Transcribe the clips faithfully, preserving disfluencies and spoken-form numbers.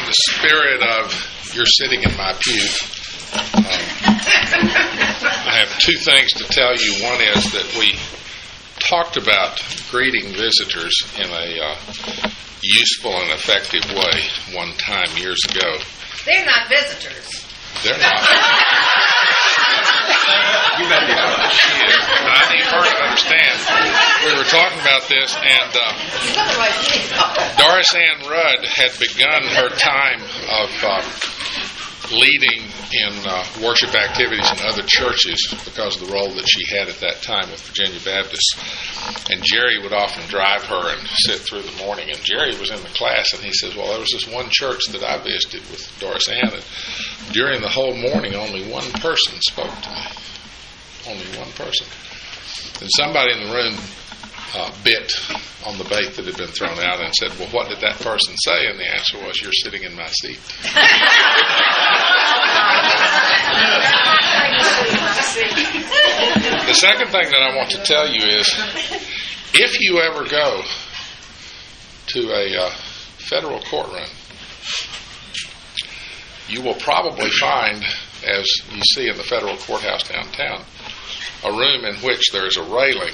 the spirit of you're sitting in my pew, um, I have two things to tell you. One is that we talked about greeting visitors in a uh, useful and effective way one time years ago. They're not visitors. They're not. You got to I need her to understand. We were talking about this, and uh, Doris Ann Rudd had begun her time of uh, leading in uh, worship activities in other churches because of the role that she had at that time with Virginia Baptist. And Jerry would often drive her and sit through the morning. And Jerry was in the class, and he says, well, there was this one church that I visited with Doris Ann, and during the whole morning, only one person spoke to me. Only one person. And somebody in the room uh, bit on the bait that had been thrown out and said, well, what did that person say? And the answer was, you're sitting in my seat. The second thing that I want to tell you is, if you ever go to a uh, federal courtroom, you will probably find, as you see in the federal courthouse downtown, a room in which there's a railing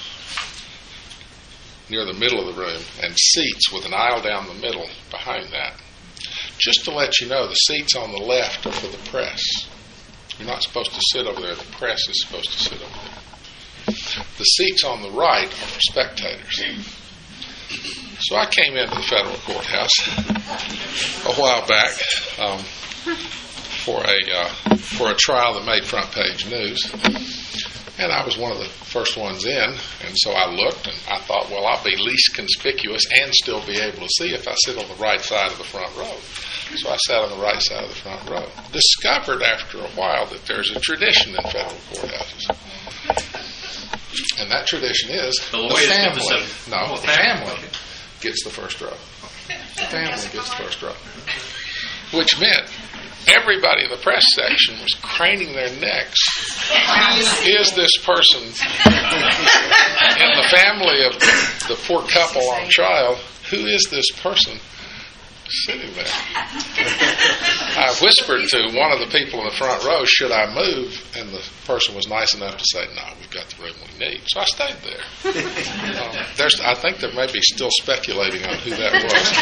near the middle of the room and seats with an aisle down the middle behind that. Just to let you know, the seats on the left are for the press. You're not supposed to sit over there. The press is supposed to sit over there. The seats on the right are for spectators. So I came into the federal courthouse a while back um, for a uh, for a trial that made front page news. And I was one of the first ones in, and so I looked, and I thought, well, I'll be least conspicuous and still be able to see if I sit on the right side of the front row. So I sat on the right side of the front row. Discovered after a while that there's a tradition in federal courthouses. And that tradition is the, the family. No, the family gets the first row. The family gets the first row. Which meant everybody in the press section was craning their necks. Who is this person in the family of the, the poor couple on trial? Who is this person sitting there? I whispered to one of the people in the front row, should I move? And the person was nice enough to say, no, we've got the room we need. So I stayed there. Uh, there's, I think there may be still speculating on who that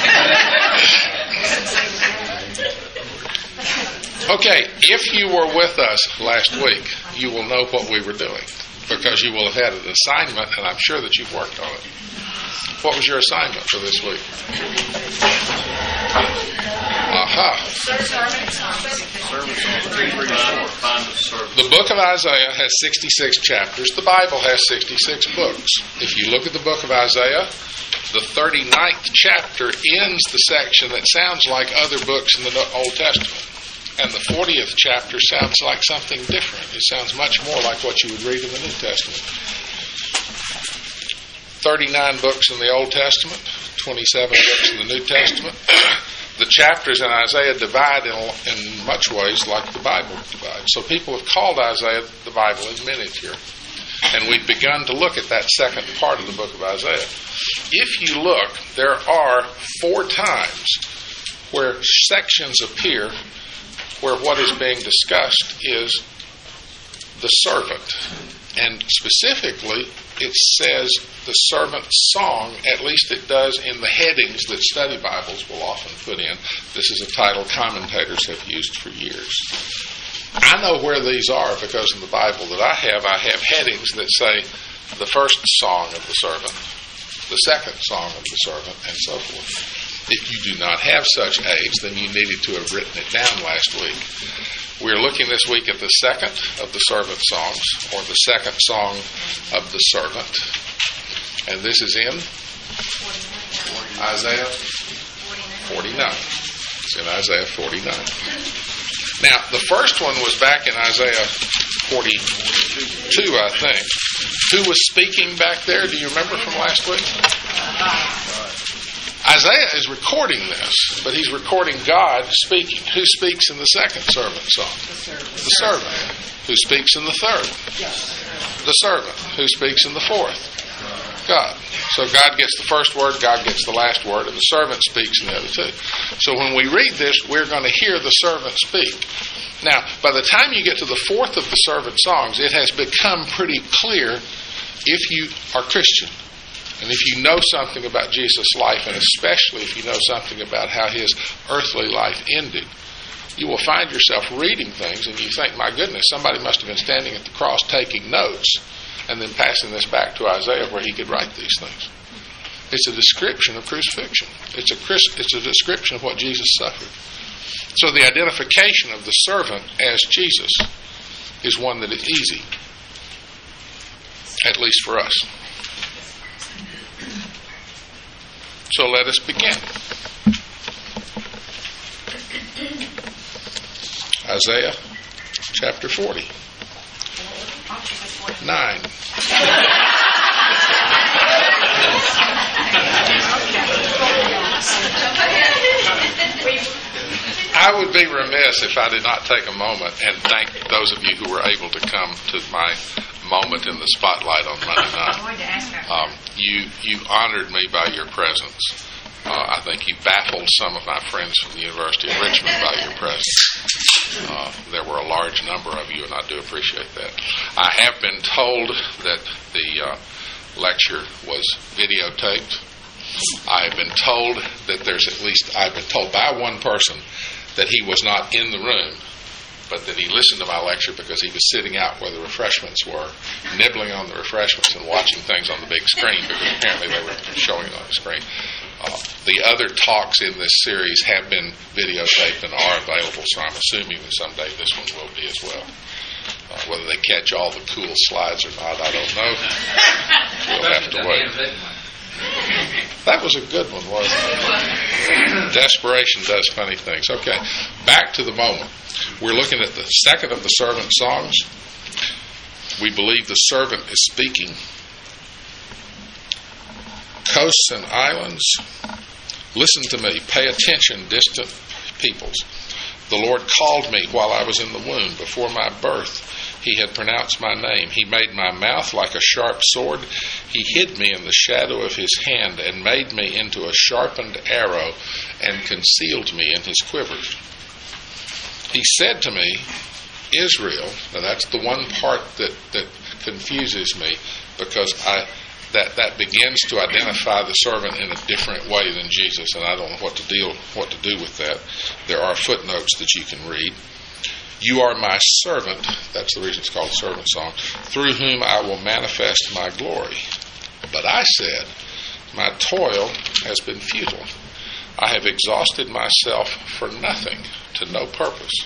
was. Okay, if you were with us last week, you will know what we were doing, because you will have had an assignment, and I'm sure that you've worked on it. What was your assignment for this week? Aha. The book of Isaiah has sixty-six chapters. The Bible has sixty-six books. If you look at the book of Isaiah, the thirty-ninth chapter ends the section that sounds like other books in the Old Testament. And the fortieth chapter sounds like something different. It sounds much more like what you would read in the New Testament. thirty-nine books in the Old Testament, twenty-seven books in the New Testament. The chapters in Isaiah divide in, in much ways like the Bible divides. So people have called Isaiah the Bible in miniature. And we've begun to look at that second part of the book of Isaiah. If you look, there are four times where sections appear where what is being discussed is the servant. And specifically, it says the servant's song, at least it does in the headings that study Bibles will often put in. This is a title commentators have used for years. I know where these are because in the Bible that I have, I have headings that say the first song of the servant, the second song of the servant, and so forth. If you do not have such aids, then you needed to have written it down last week. We're looking this week at the second of the servant songs, or the second song of the servant. And this is in Isaiah forty-nine. It's in Isaiah forty-nine. Now, the first one was back in Isaiah forty-two, I think. Who was speaking back there? Do you remember from last week? Isaiah is recording this, but he's recording God speaking. Who speaks in the second servant song? The servant. Who speaks in the third? The servant. Who speaks in the fourth? God. So God gets the first word, God gets the last word, and the servant speaks in the other two. So when we read this, we're going to hear the servant speak. Now, by the time you get to the fourth of the servant songs, it has become pretty clear, if you are Christian, and if you know something about Jesus' life, and especially if you know something about how his earthly life ended, you will find yourself reading things and you think, my goodness, somebody must have been standing at the cross taking notes and then passing this back to Isaiah where he could write these things. It's a description of crucifixion. It's a, it's a description of what Jesus suffered. So the identification of the servant as Jesus is one that is easy, at least for us. So let us begin. Isaiah chapter forty. Nine. I would be remiss if I did not take a moment and thank those of you who were able to come to my moment in the spotlight on Monday night. Um, you you honored me by your presence. Uh, I think you baffled some of my friends from the University of Richmond by your presence. Uh, there were a large number of you, and I do appreciate that. I have been told that the uh, lecture was videotaped. I have been told that there's at least, I've been told by one person that he was not in the room, but that he listened to my lecture because he was sitting out where the refreshments were, nibbling on the refreshments and watching things on the big screen because apparently they were showing it on the screen. Uh, the other talks in this series have been videotaped and are available, so I'm assuming that someday this one will be as well. Uh, whether they catch all the cool slides or not, I don't know. We'll have to wait. That was a good one, wasn't it? Desperation does funny things. Okay, back to the moment. We're looking at the second of the servant songs. We believe the servant is speaking. Coasts and islands, listen to me. Pay attention, distant peoples. The Lord called me while I was in the womb. Before my birth, he had pronounced my name. He made my mouth like a sharp sword. He hid me in the shadow of his hand and made me into a sharpened arrow and concealed me in his quiver. He said to me, Israel, now that's the one part that, that confuses me because I that, that begins to identify the servant in a different way than Jesus, and I don't know what to deal what to do with that. There are footnotes that you can read. You are my servant, that's the reason it's called the servant song, through whom I will manifest my glory. But I said, my toil has been futile. I have exhausted myself for nothing, to no purpose.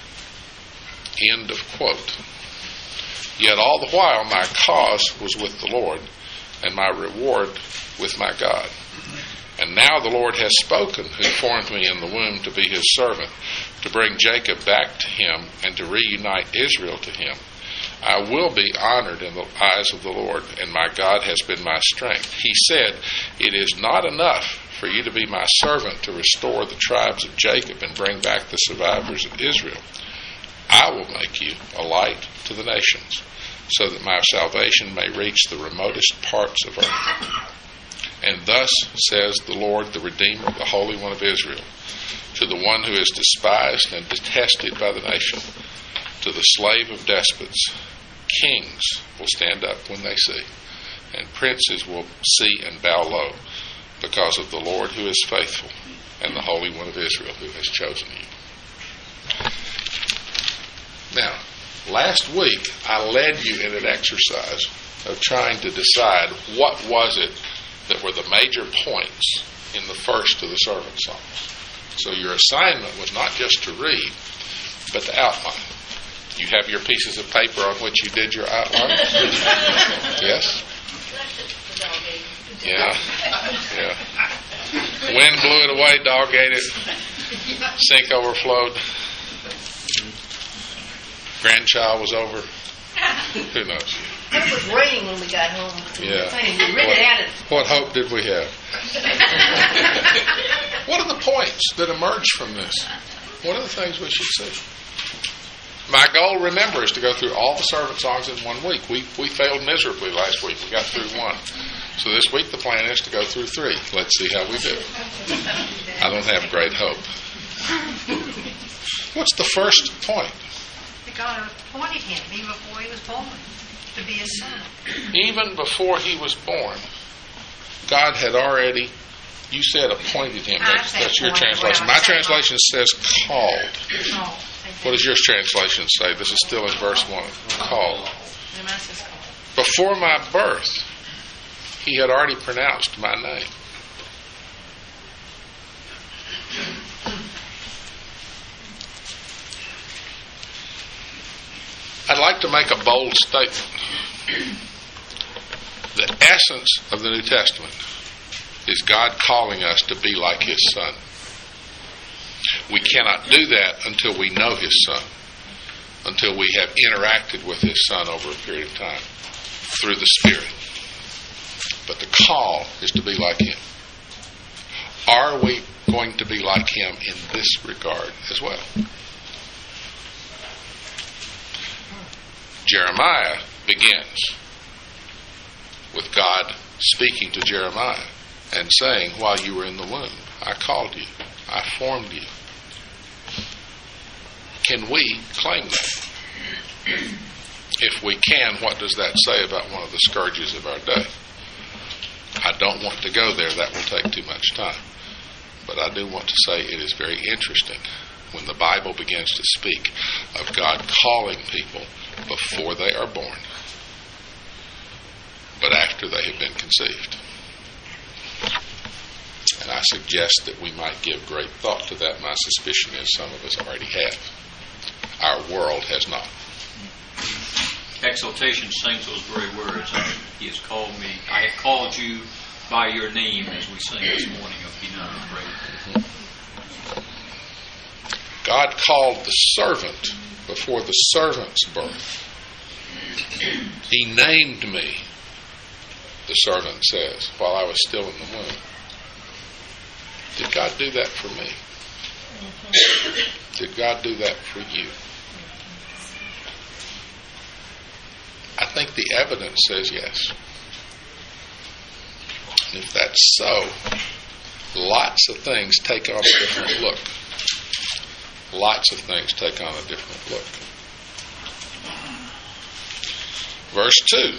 End of quote. Yet all the while my cause was with the Lord, and my reward with my God. And now the Lord has spoken, who formed me in the womb to be his servant, to bring Jacob back to him and to reunite Israel to him. I will be honored in the eyes of the Lord, and my God has been my strength. He said, it is not enough for you to be my servant to restore the tribes of Jacob and bring back the survivors of Israel. I will make you a light to the nations, so that my salvation may reach the remotest parts of earth. And thus says the Lord, the Redeemer, the Holy One of Israel, to the one who is despised and detested by the nation, to the slave of despots, kings will stand up when they see, and princes will see and bow low, because of the Lord who is faithful, and the Holy One of Israel who has chosen you. Now, last week I led you in an exercise of trying to decide what was it that were the major points in the first of the servant songs. So your assignment was not just to read, but to outline. You have your pieces of paper on which you did your outline? Yes? Yeah. Yeah. Wind blew it away, dog ate it, sink overflowed, grandchild was over. Who knows? It was raining when we got home. Yeah. What, what hope did we have? What are the points that emerge from this? What are the things we should see? My goal, remember, is to go through all the servant songs in one week. We we failed miserably last week. We got through one. So this week the plan is to go through three. Let's see how we do. I don't have great hope. What's the first point? That God appointed him even before he was born to be his son. Even before he was born, God had already, you said appointed him. That's, that's your translation. My translation says called. Oh, What does your translation say? This is still in verse one. Called. and mine says called. Before my birth, he had already pronounced my name. I'd like to make a bold statement. The essence of the New Testament is God calling us to be like His Son. We cannot do that until we know His Son, until we have interacted with His Son over a period of time through the Spirit. But the call is to be like Him. Are we going to be like Him in this regard as well? Jeremiah begins with God speaking to Jeremiah and saying, while you were in the womb, I called you, I formed you. Can we claim that? If we can, what does that say about one of the scourges of our day? I don't want to go there. That will take too much time. But I do want to say it is very interesting when the Bible begins to speak of God calling people before they are born, but after they have been conceived. And I suggest that we might give great thought to that. My suspicion is some of us already have. Our world has not. Exaltation sings those very words. He has called me. I have called you by your name, as we sing this morning of Be Not Afraid. God called the servant before the servant's birth. He named me, the servant says, while I was still in the womb. Did God do that for me? Did God do that for you? I think the evidence says yes. And if that's so, lots of things take on a different look. Lots of things take on a different look. Verse two.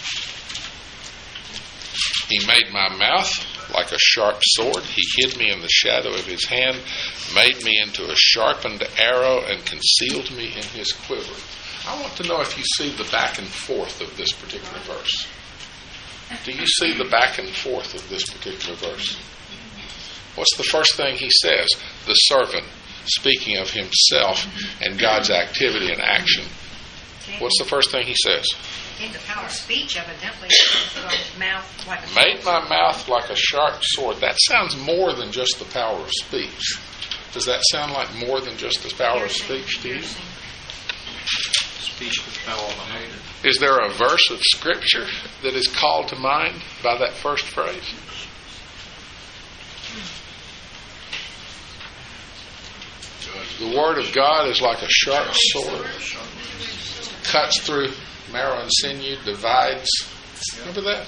He made my mouth like a sharp sword. He hid me in the shadow of His hand, made me into a sharpened arrow, and concealed me in His quiver. I want to know if you see the back and forth of this particular verse. Do you see the back and forth of this particular verse? What's the first thing he says? The servant, speaking of himself and God's activity and action. What's the first thing he says? In the power of speech, evidently, from his mouth like a Made my mouth like a sharp sword. That sounds more than just the power of speech. Does that sound like more than just the power of speech to you? Speech with power behind it. Is there a verse of Scripture that is called to mind by that first phrase? The Word of God is like a sharp sword. Cuts through marrow and sinew, divides. Remember that?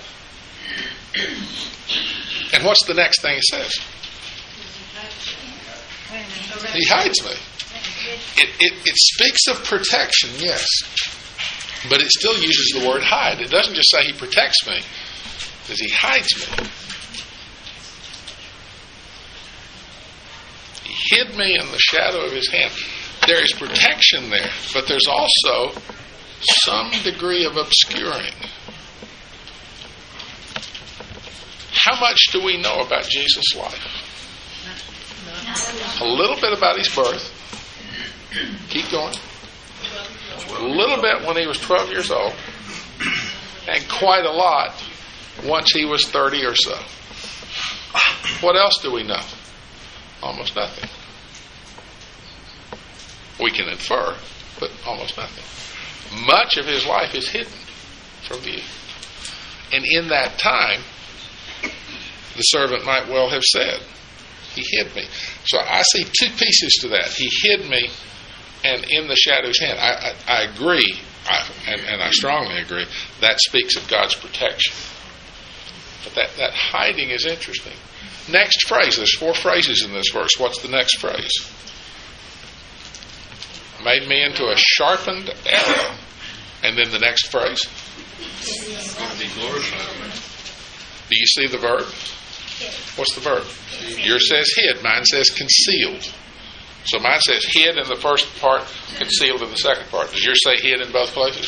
And what's the next thing it says? He hides me. It, it, it speaks of protection, yes. But it still uses the word hide. It doesn't just say He protects me. It says He hides me. He hid me in the shadow of His hand. There is protection there, but there's also some degree of obscuring. How much do we know about Jesus' life? A little bit about His birth. Keep going. A little bit when He was twelve years old. And quite a lot once He was thirty or so. What else do we know? Almost nothing. We can infer, but almost nothing. Much of His life is hidden from view. And in that time, the servant might well have said, He hid me. So I see two pieces to that. He hid me, and in the shadow of His hand. I, I, I agree, I, and, and I strongly agree, that speaks of God's protection. But that, that hiding is interesting. Next phrase. There's four phrases in this verse. What's the next phrase? Made me into a sharpened arrow. And then the next phrase? Going to be glorified. Do you see the verb? What's the verb? Yours says hid. Mine says concealed. So mine says hid in the first part, concealed in the second part. Does yours say hid in both places?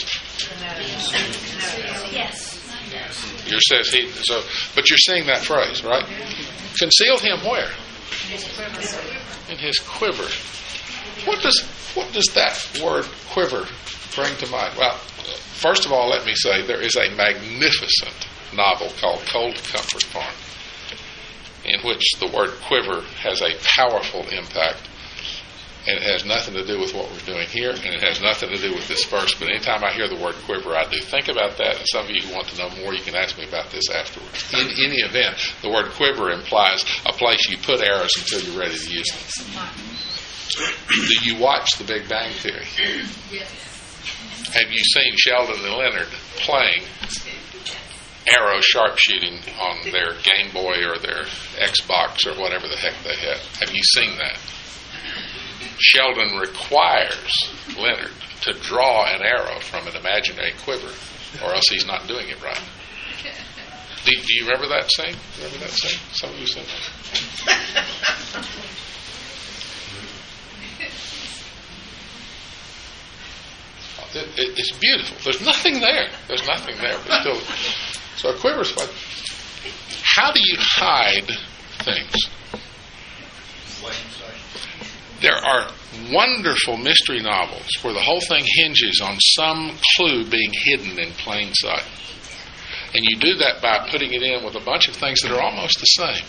Yes. Yours says hid. So, but you're seeing that phrase, right? Concealed him where? In his quiver. What does what does that word quiver bring to mind? Well, first of all, let me say there is a magnificent novel called Cold Comfort Farm, in which the word quiver has a powerful impact, and it has nothing to do with what we're doing here, and it has nothing to do with this verse. But anytime I hear the word quiver, I do think about that, and some of you who want to know more, you can ask me about this afterwards. In any event, the word quiver implies a place you put arrows until you're ready to use them. Do you watch The Big Bang Theory? Yes. Have you seen Sheldon and Leonard playing arrow sharpshooting on their Game Boy or their Xbox or whatever the heck they had? Have you seen that? Sheldon requires Leonard to draw an arrow from an imaginary quiver, or else he's not doing it right. Do, do you remember that scene? Remember that scene? Some of you seen that? It, it, it's beautiful. There's nothing there. There's nothing there, but still. So a quiver's what? How do you hide things? There are wonderful mystery novels where the whole thing hinges on some clue being hidden in plain sight. And you do that by putting it in with a bunch of things that are almost the same.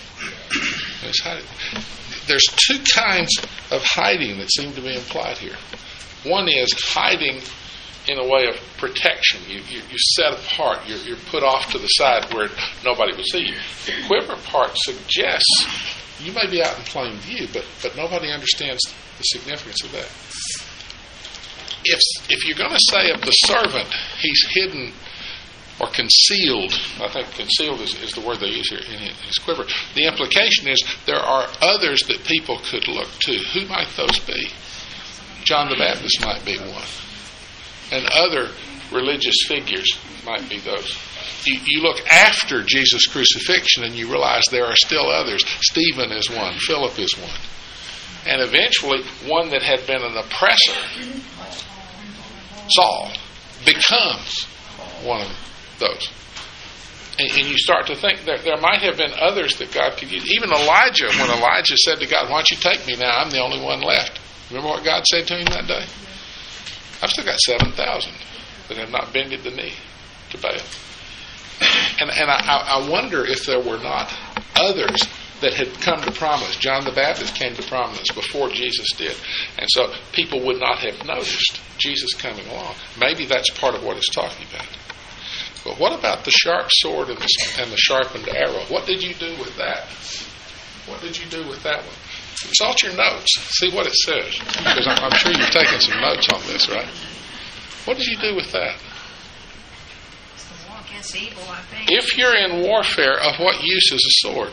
There's two kinds of hiding that seem to be implied here. One is hiding in a way of protection. You, you, you're set apart. You're, you're put off to the side where nobody would see you. The quiver part suggests you may be out in plain view, but, but nobody understands the significance of that. If, if you're going to say of the servant, he's hidden or concealed, I think concealed is, is the word they use here in his quiver, the implication is there are others that people could look to. Who might those be? John the Baptist might be one. And other religious figures might be those. You, you look after Jesus' crucifixion and you realize there are still others. Stephen is one. Philip is one. And eventually, one that had been an oppressor, Saul, becomes one of those. And, and you start to think there, there might have been others that God could use. Even Elijah, when Elijah said to God, "Why don't you take me now? I'm the only one left." Remember what God said to him that day? "I've still got seven thousand that have not bended the knee to Baal." And, and I, I wonder if there were not others that had come to prominence. John the Baptist came to prominence before Jesus did. And so people would not have noticed Jesus coming along. Maybe that's part of what it's talking about. But what about the sharp sword and the, and the sharpened arrow? What did you do with that? What did you do with that one? Consult your notes. See what it says. Because I'm, I'm sure you're taking some notes on this, right? What did you do with that? It's the war against evil, I think. If you're in warfare, of what use is a sword?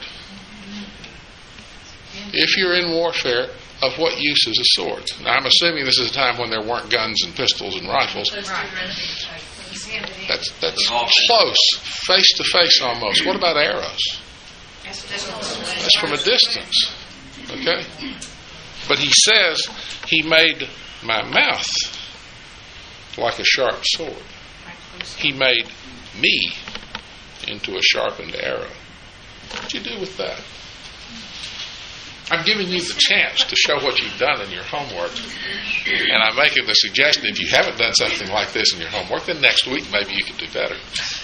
If you're in warfare, of what use is a sword? Now, I'm assuming this is a time when there weren't guns and pistols and rifles. That's that's close, face to face almost. What about arrows? That's from a distance. Okay? But he says he made my mouth like a sharp sword. He made me into a sharpened arrow. What did you do with that? I'm giving you the chance to show what you've done in your homework. And I'm making the suggestion, if you haven't done something like this in your homework, then next week maybe you could do better.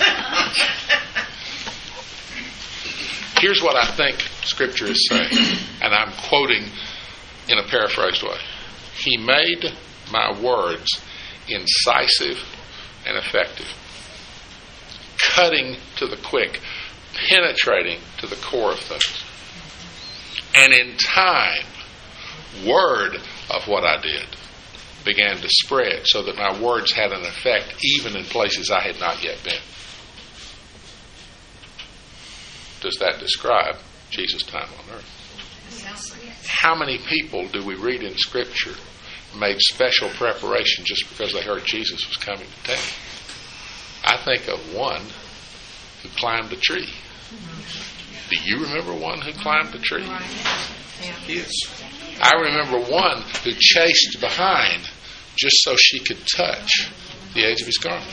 Here's what I think Scripture is saying, and I'm quoting in a paraphrased way. He made my words incisive and effective, cutting to the quick, penetrating to the core of things. And in time, word of what I did began to spread so that my words had an effect even in places I had not yet been. does that describe Jesus' time on earth? How many people do we read in Scripture made special preparation just because they heard Jesus was coming to town? I think of one who climbed a tree. Do you remember one who climbed a tree? Yes. I remember one who chased behind just so she could touch the edge of his garment.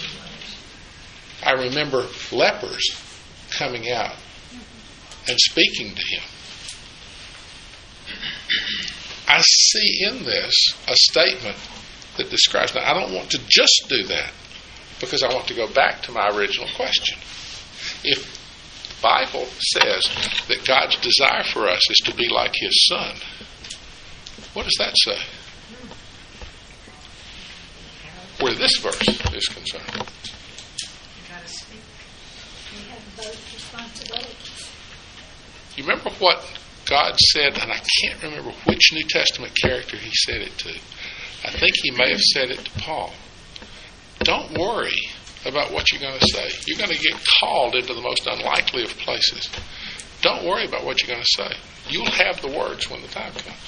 I remember lepers coming out and speaking to him. I see in this a statement that describes. Now, I don't want to just do that because I want to go back to my original question. If the Bible says that God's desire for us is to be like His Son, what does that say? Where this verse is concerned. You remember what God said, and I can't remember which New Testament character He said it to. I think He may have said it to Paul. Don't worry about what you're going to say. You're going to get called into the most unlikely of places. Don't worry about what you're going to say. You'll have the words when the time comes.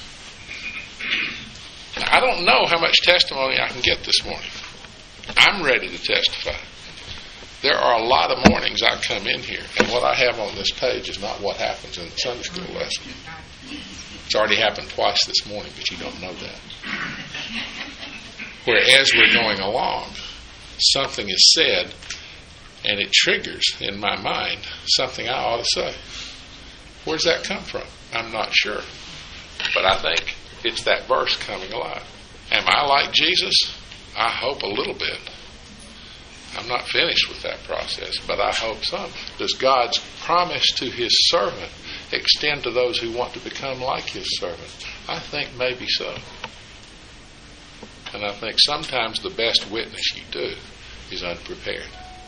Now, I don't know how much testimony I can get this morning. I'm ready to testify. There are a lot of mornings I come in here, and what I have on this page is not what happens in the Sunday school lesson. It's already happened twice this morning, but you don't know that. Whereas we're going along, something is said, and it triggers in my mind something I ought to say. Where does that come from? I'm not sure. But I think it's that verse coming alive. Am I like Jesus? I hope a little bit. I'm not finished with that process, but I hope so. Does God's promise to His servant extend to those who want to become like His servant? I think maybe so. And I think sometimes the best witness you do is unprepared.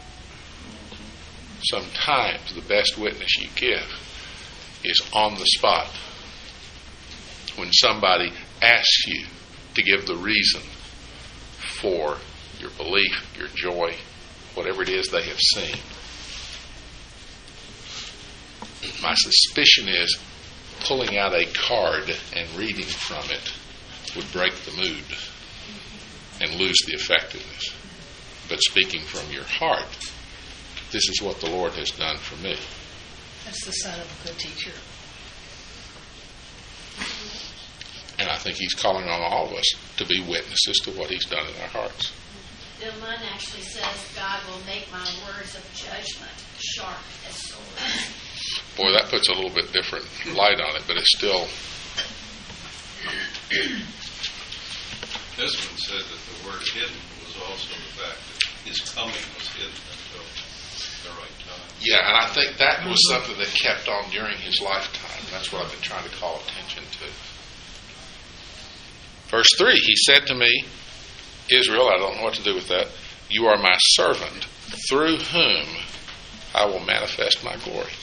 Sometimes the best witness you give is on the spot. When somebody asks you to give the reason for your belief, your joy, whatever it is they have seen. My suspicion is pulling out a card and reading from it would break the mood and lose the effectiveness. But speaking from your heart, this is what the Lord has done for me. That's the sign of a good teacher. And I think He's calling on all of us to be witnesses to what He's done in our hearts. Bill Munn actually says, God will make my words of judgment sharp as swords. Boy, that puts a little bit different light on it, but it's still... This one said that the word hidden was also the fact that His coming was hidden until the right time. Yeah, and I think that was something that kept on during His lifetime. That's what I've been trying to call attention to. Verse three, He said to me, Israel, I don't know what to do with that. You are my servant, through whom I will manifest my glory.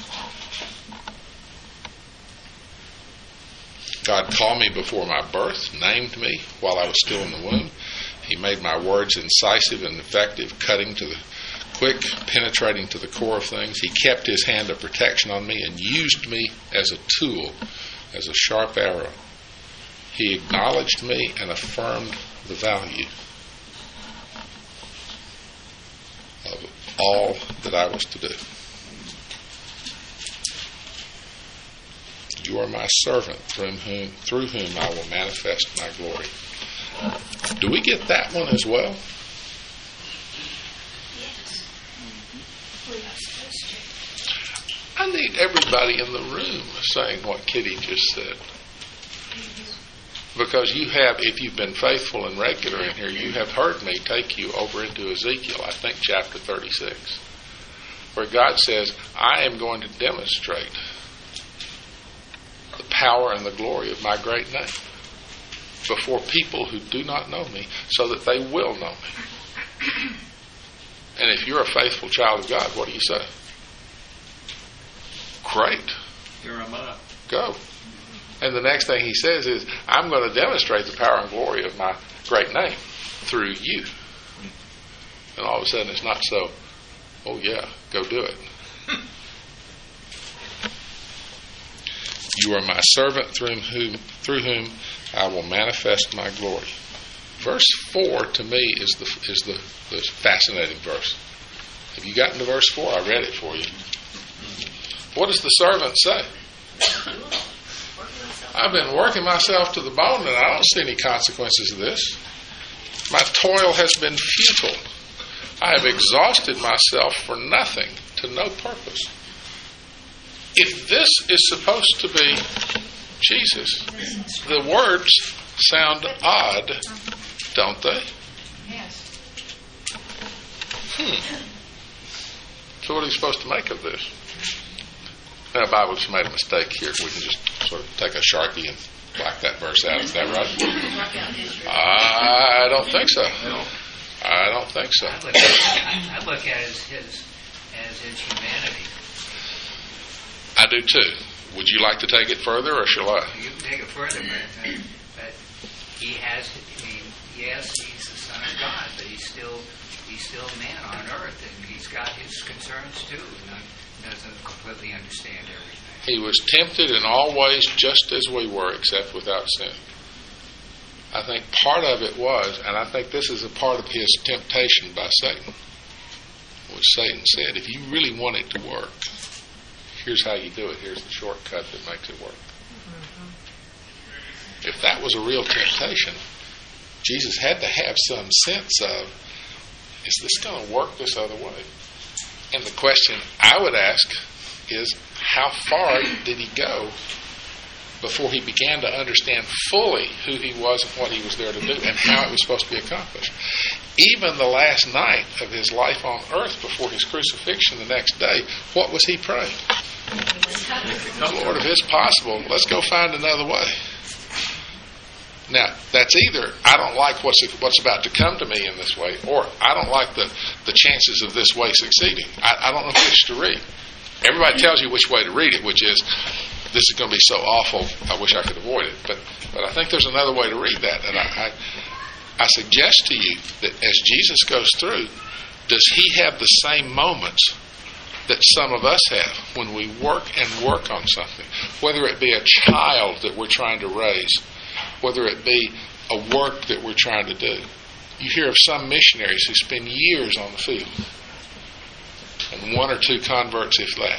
God called me before my birth, named me while I was still in the womb. He made my words incisive and effective, cutting to the quick, penetrating to the core of things. He kept His hand of protection on me and used me as a tool, as a sharp arrow. He acknowledged me and affirmed the value of all that I was to do. You are my servant, through whom, through whom I will manifest my glory. Do we get that one as well? Yes. We are supposed to. I need everybody in the room saying what Kitty just said. Because you have, if you've been faithful and regular in here, you have heard me take you over into Ezekiel, I think chapter thirty-six, where God says, I am going to demonstrate the power and the glory of my great name before people who do not know me, so that they will know me. And if you're a faithful child of God, what do you say? Great. Here am I. Go. And the next thing He says is, I'm going to demonstrate the power and glory of my great name through you. And all of a sudden it's not so, oh yeah, go do it. You are my servant through whom, through whom I will manifest my glory. Verse four to me is the is the, the fascinating verse. Have you gotten to verse four? I read it for you. What does the servant say? I've been working myself to the bone and I don't see any consequences of this. My toil has been futile. I have exhausted myself for nothing, to no purpose. If this is supposed to be Jesus, the words sound odd, don't they? Yes. Hmm. So what are you supposed to make of this? Now, the Bible just made a mistake here. We can just sort of take a Sharpie and black that verse out. Is that right? I don't think so. I don't think so. I look at, I look at it as his, as his humanity. I do too. Would you like to take it further, or shall I? You can take it further, but, uh, but he has. I mean, yes, he's the Son of God, but he's still he's still a man on earth, and he's got his concerns too. And he doesn't completely understand everything. He was tempted in all ways, just as we were, except without sin. I think part of it was, and I think this is a part of his temptation by Satan, which Satan said, if you really want it to work, here's how you do it. Here's the shortcut that makes it work. Mm-hmm. If that was a real temptation, Jesus had to have some sense of, is this going to work this other way? And the question I would ask is, how far did he go before he began to understand fully who he was and what he was there to do and how it was supposed to be accomplished? Even the last night of his life on earth before his crucifixion the next day, what was he praying? Lord, if it's possible, let's go find another way. Now, that's either I don't like what's what's about to come to me in this way, or I don't like the, the chances of this way succeeding. I, I don't know which to read. Everybody tells you which way to read it, which is, this is going to be so awful, I wish I could avoid it. But but I think there's another way to read that. And I, I, I suggest to you that as Jesus goes through, does he have the same moments that some of us have when we work and work on something? Whether it be a child that we're trying to raise, whether it be a work that we're trying to do. You hear of some missionaries who spend years on the field, and one or two converts, if that.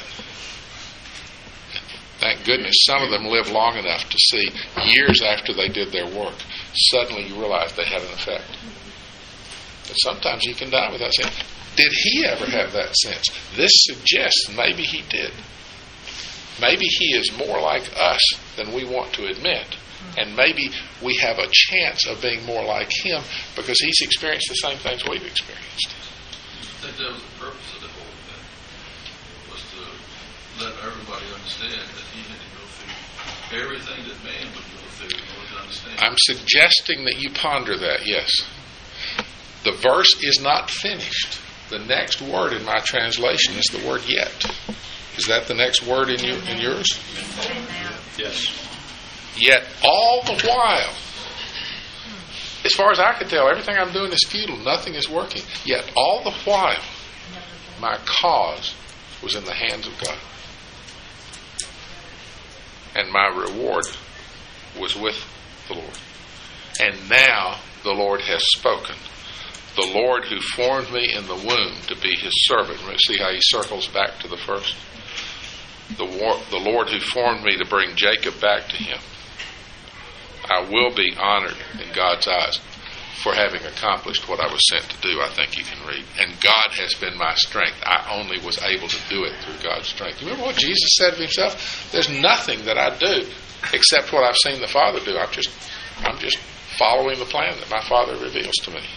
Thank goodness some of them live long enough to see years after they did their work, suddenly you realize they had an effect. But sometimes you can die without saying, did he ever have that sense? This suggests maybe he did. Maybe he is more like us than we want to admit. And maybe we have a chance of being more like him because he's experienced the same things we've experienced. I think that was the purpose of the whole thing, was to let everybody understand that he had to go through everything that man would go through in order to understand. I'm suggesting that you ponder that, yes. The verse is not finished. The next word in my translation is the word yet. Is that the next word in, you, in yours? Yes. Yet all the while, as far as I can tell, everything I'm doing is futile. Nothing is working. Yet all the while, my cause was in the hands of God. And my reward was with the Lord. And now the Lord has spoken. The Lord who formed me in the womb to be his servant. See how he circles back to the first? The, war, the Lord who formed me to bring Jacob back to him. I will be honored in God's eyes for having accomplished what I was sent to do, I think you can read. And God has been my strength. I only was able to do it through God's strength. You remember what Jesus said of himself? There's nothing that I do except what I've seen the Father do. I'm just, I'm just following the plan that my Father reveals to me.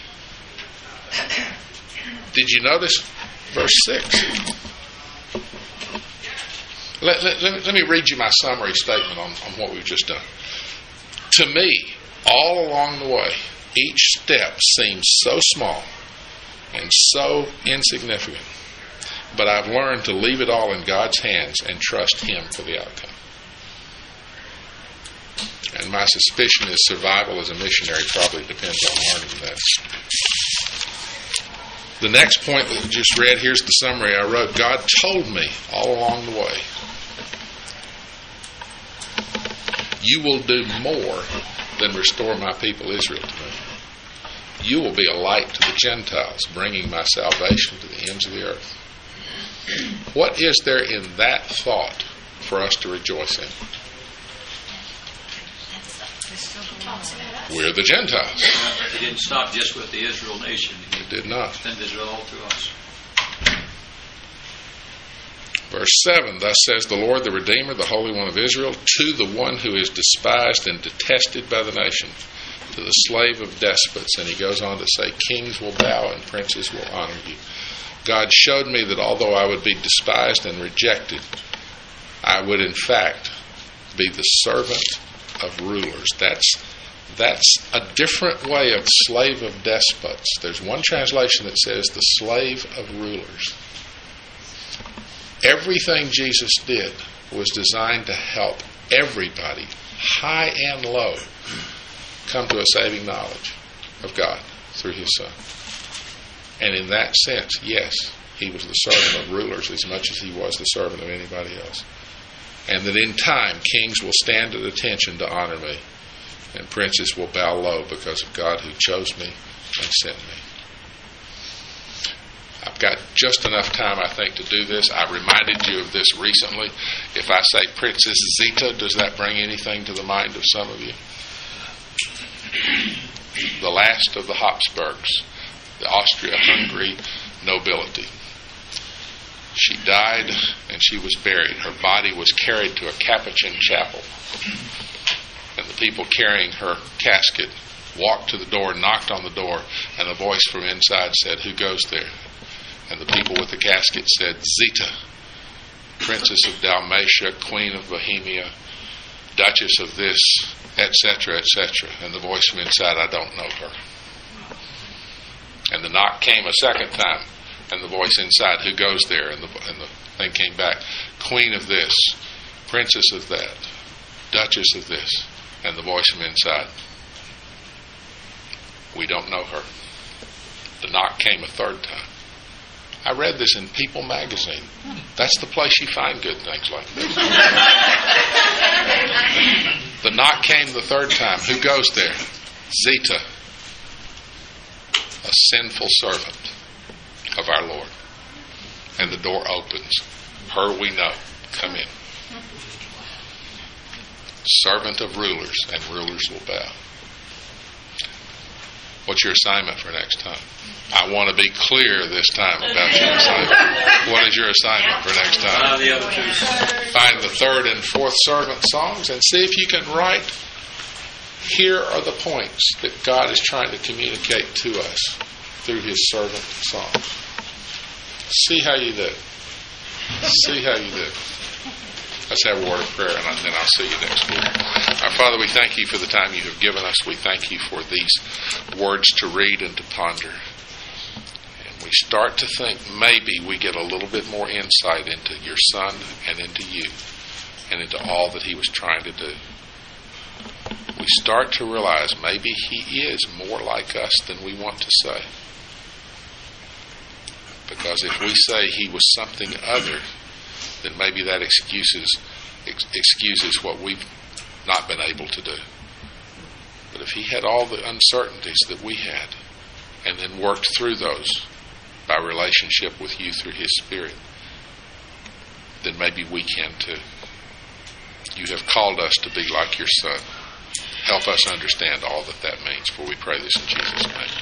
Did you notice verse six? Let, let, let, me, let me read you my summary statement on, on what we've just done. To me, all along the way, each step seems so small and so insignificant. But I've learned to leave it all in God's hands and trust him for the outcome. And my suspicion is survival as a missionary probably depends on learning that. The next point that we just read, here's the summary I wrote. God told me all along the way you will do more than restore my people Israel to me. You will be a light to the Gentiles, bringing my salvation to the ends of the earth. What is there in that thought for us to rejoice in? We're the Gentiles. He didn't stop just with the Israel nation. He It did not. extended it all to us. Verse seven, thus says the Lord, the Redeemer, the Holy One of Israel, to the one who is despised and detested by the nation, to the slave of despots. And he goes on to say, kings will bow and princes will honor you. God showed me that although I would be despised and rejected, I would in fact be the servant of rulers. That's that's a different way of slave of despots. There's one translation that says the slave of rulers. Everything Jesus did was designed to help everybody, high and low, come to a saving knowledge of God through His Son. And in that sense, yes, He was the servant of rulers as much as He was the servant of anybody else. And that in time, kings will stand at attention to honor me, and princes will bow low because of God who chose me and sent me. I've got just enough time, I think, to do this. I reminded you of this recently. If I say Princess Zita, does that bring anything to the mind of some of you? The last of the Habsburgs, the Austria-Hungary nobility. She died and she was buried. Her body was carried to a Capuchin chapel. And the people carrying her casket walked to the door, knocked on the door, and a voice from inside said, "Who goes there?" And the people with the casket said, "Zita, Princess of Dalmatia, Queen of Bohemia, Duchess of this, et cetera, et cetera" And the voice from inside, "I don't know her." And the knock came a second time, and the voice inside, "Who goes there?" And the, and the thing came back, "Queen of this, Princess of that, Duchess of this." And the voice from inside, "We don't know her." The knock came a third time. I read this in People magazine. That's the place you find good things like this. The knock came the third time. "Who goes there?" "Zita, a sinful servant of our Lord." And the door opens. "Her we know. Come in." Servant of rulers, and rulers will bow. What's your assignment for next time? I want to be clear this time about your assignment. What is your assignment for next time? Uh, the other two. Find the third and fourth servant songs and see if you can write, here are the points that God is trying to communicate to us through His servant songs. See how you do. See how you do. Let's have a word of prayer, and then I'll see you next week. Our Father, we thank You for the time You have given us. We thank You for these words to read and to ponder. And we start to think maybe we get a little bit more insight into Your Son and into You and into all that He was trying to do. We start to realize maybe He is more like us than we want to say. Because if we say He was something other, then maybe that excuses ex- excuses what we've not been able to do. But if He had all the uncertainties that we had, and then worked through those by relationship with You through His Spirit, then maybe we can too. You have called us to be like Your Son. Help us understand all that that means, for we pray this in Jesus' name.